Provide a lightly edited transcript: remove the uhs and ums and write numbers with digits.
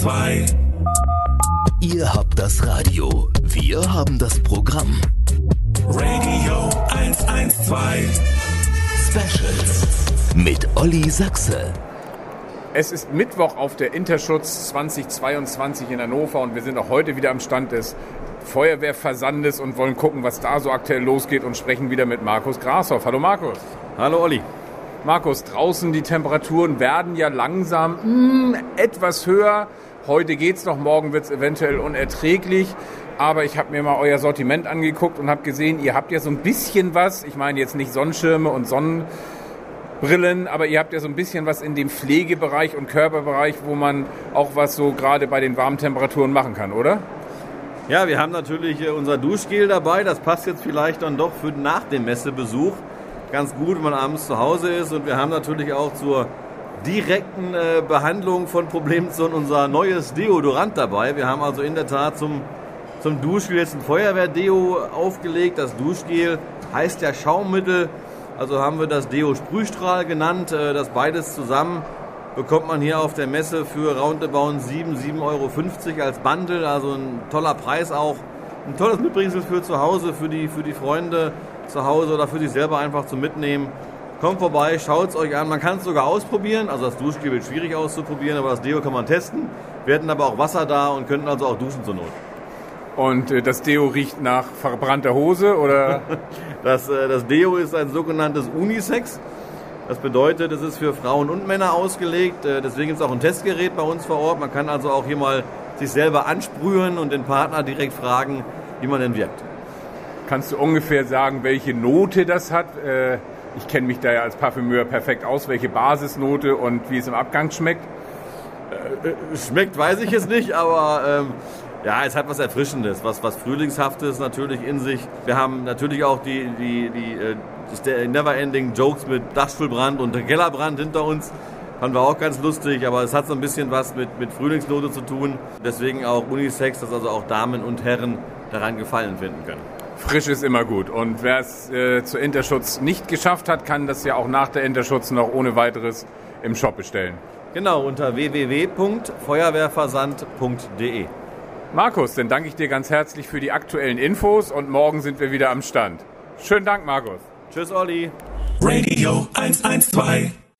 112. Ihr habt das Radio, wir haben das Programm. Radio 112. Specials mit Olli Sachse. Es ist Mittwoch auf der Interschutz 2022 in Hannover und wir sind auch heute wieder am Stand des Feuerwehrversandes und wollen gucken, was da so aktuell losgeht und sprechen wieder mit Markus Grashoff. Hallo Markus. Hallo Olli. Markus, draußen die Temperaturen werden ja langsam etwas höher. Heute geht's noch, morgen wird's eventuell unerträglich. Aber ich habe mir mal euer Sortiment angeguckt und habe gesehen, ihr habt ja so ein bisschen was. Ich meine jetzt nicht Sonnenschirme und Sonnenbrillen, aber ihr habt ja so ein bisschen was in dem Pflegebereich und Körperbereich, wo man auch was so gerade bei den warmen Temperaturen machen kann, oder? Ja, wir haben natürlich unser Duschgel dabei. Das passt jetzt vielleicht dann doch für nach dem Messebesuch ganz gut, wenn man abends zu Hause ist. Und wir haben natürlich auch zur direkten Behandlung von Problemzonen unser neues Deodorant dabei. Wir haben also in der Tat zum Duschgel jetzt ein Feuerwehrdeo aufgelegt. Das Duschgel heißt ja Schaummittel. Also haben wir das Deo Sprühstrahl genannt. Das beides zusammen bekommt man hier auf der Messe für roundabout 7,50 Euro als Bundle. Also ein toller Preis auch. Ein tolles Mitbringsel für zu Hause, für die Freunde zu Hause oder für sich selber einfach zum Mitnehmen. Kommt vorbei, schaut es euch an. Man kann es sogar ausprobieren. Also das Duschgel wird schwierig auszuprobieren, aber das Deo kann man testen. Wir hätten aber auch Wasser da und könnten also auch duschen zur Not. Und das Deo riecht nach verbrannter Hose, oder? Das Deo ist ein sogenanntes Unisex. Das bedeutet, es ist für Frauen und Männer ausgelegt. Deswegen ist auch ein Testgerät bei uns vor Ort. Man kann also auch hier mal sich selber ansprühen und den Partner direkt fragen, wie man denn wirkt. Kannst du ungefähr sagen, welche Note das hat? Ich kenne mich da ja als Parfümeur perfekt aus. Welche Basisnote und wie es im Abgang schmeckt? Schmeckt weiß ich jetzt nicht, aber ja, es hat was Erfrischendes, was Frühlingshaftes natürlich in sich. Wir haben natürlich auch die Neverending Jokes mit Dachstuhlbrand und Kellerbrand hinter uns. Fanden wir auch ganz lustig, aber es hat so ein bisschen was mit Frühlingsnote zu tun. Deswegen auch Unisex, dass also auch Damen und Herren daran Gefallen finden können. Frisch ist immer gut. Und wer es zur Interschutz nicht geschafft hat, kann das ja auch nach der Interschutz noch ohne weiteres im Shop bestellen. Genau, unter www.feuerwehrversand.de. Markus, dann danke ich dir ganz herzlich für die aktuellen Infos und morgen sind wir wieder am Stand. Schönen Dank, Markus. Tschüss, Olli. Radio 112.